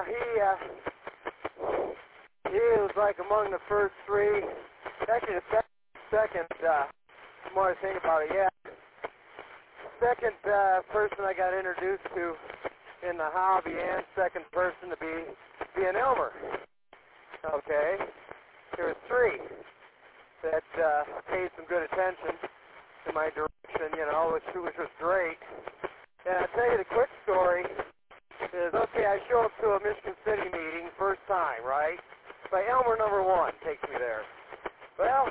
he was like among the first three. Actually, the second, the more I think about it, yeah. Second person I got introduced to in the hobby, and second person to be an Elmer. Okay, there was three that paid some good attention to my direction, which was great. And I'll tell you the quick story is, okay, I show up to a Michigan City meeting, first time, right? By Elmer number one takes me there. Well,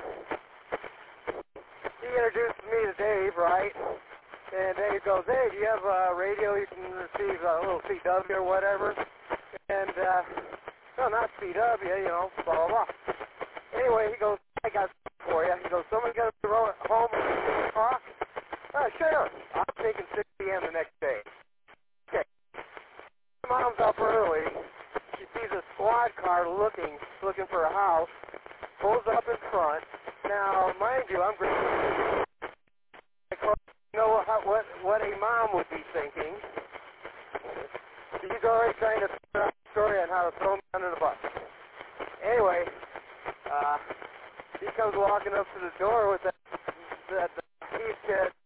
he introduced me to Dave, right? And Dave goes, hey, do you have a radio you can receive a little CW or whatever? And, no, not CW, blah, blah, blah. Anyway, he goes, I got something for you. He goes, someone got to be home at 6 o'clock? Sure. I'm taking 6 p.m. the next day. Okay. Mom's up early. She sees a squad car looking for a house, pulls up in front. Now, mind you, I'm great. You know what a mom would be thinking. She's already trying to figure out a story on how to throw me under the bus. Anyway, he comes walking up to the door with that he said,